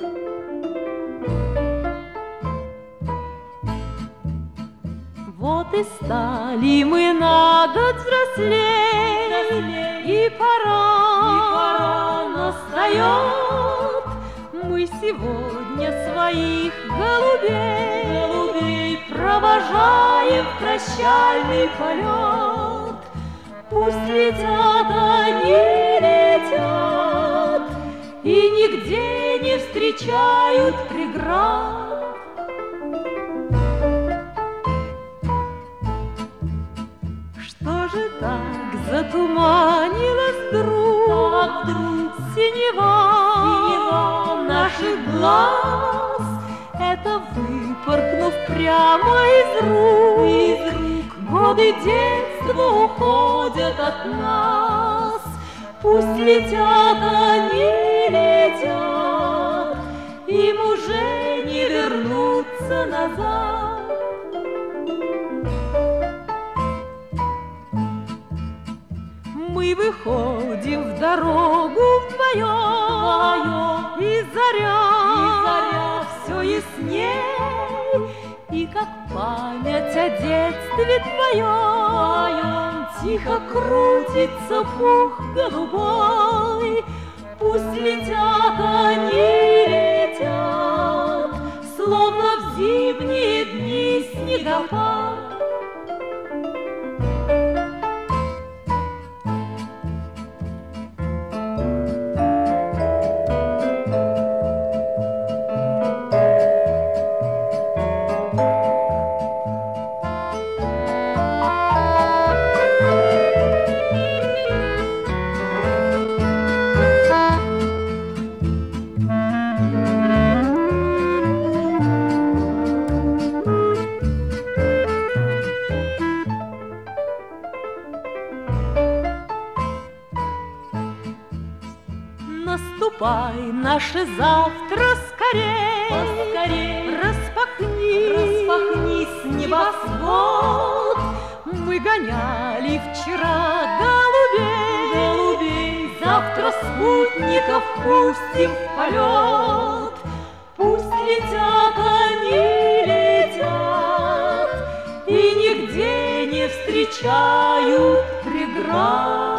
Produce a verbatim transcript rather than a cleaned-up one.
Вот и стали мы на год взрослее, и пора, и пора настает. Мы сегодня своих голубей, голубей провожаем в прощальный полет. Пусть летят они, летят, и нигде не встречают преград. Что же так затуманилась вдруг, так вдруг синева, синева наших глаз? Это выпорхнув прямо из рук, из рук, годы детства уходят от нас. Пусть летят они, летят, им уже не вернуться назад. Мы выходим в дорогу вдвоем, и заря, и заря все ясней, и как память о детстве твоем тихо крутится пух голубой. Пусть летят они, летят, словно в зимние дни снегопад. Наступай наше завтра скорей, поскорей, распахни, распахнись небосвод. Мы гоняли вчера голубей, голубей, завтра спутников пустим в полет. Пусть летят они, летят, и нигде не встречают преград.